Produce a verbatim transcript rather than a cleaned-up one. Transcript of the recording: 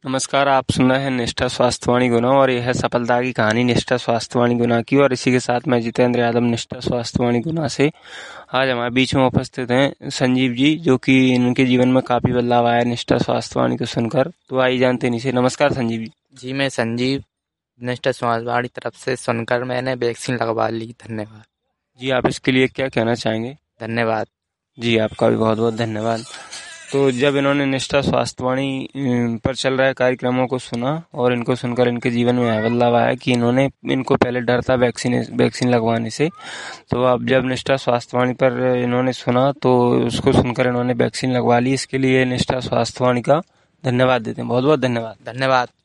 नमस्कार, आप सुन रहे हैं निष्ठा स्वास्थ्यवाणी गुना और यह है सफलता की कहानी निष्ठा स्वास्थ्यवाणी गुना की। और इसी के साथ मैं जितेंद्र यादव निष्ठा स्वास्थ्यवाणी गुना से। आज हमारे बीच में उपस्थित हैं संजीव जी, जो कि इनके जीवन में काफ़ी बदलाव आया निष्ठा स्वास्थ्यवाणी को सुनकर। तो आइए जानते हैं इनसे। नमस्कार संजीव जी। जी मैं संजीव, निष्ठा स्वास्थ्यवाणी तरफ से सुनकर मैंने वैक्सीन लगवा ली। धन्यवाद। जी, आप इसके लिए क्या कहना चाहेंगे? धन्यवाद। जी, आपका भी बहुत बहुत धन्यवाद। तो जब इन्होंने निष्ठा स्वास्थ्यवाणी पर चल रहे कार्यक्रमों को सुना और इनको सुनकर इनके जीवन में यह बदलाव आया कि इन्होंने इनको पहले डर था वैक्सीन वैक्सीन लगवाने से। तो अब जब निष्ठा स्वास्थ्यवाणी पर इन्होंने सुना तो उसको सुनकर इन्होंने वैक्सीन लगवा ली। इसके लिए निष्ठा स्वास्थ्यवाणी का धन्यवाद देते हैं। बहुत बहुत धन्यवाद। धन्यवाद।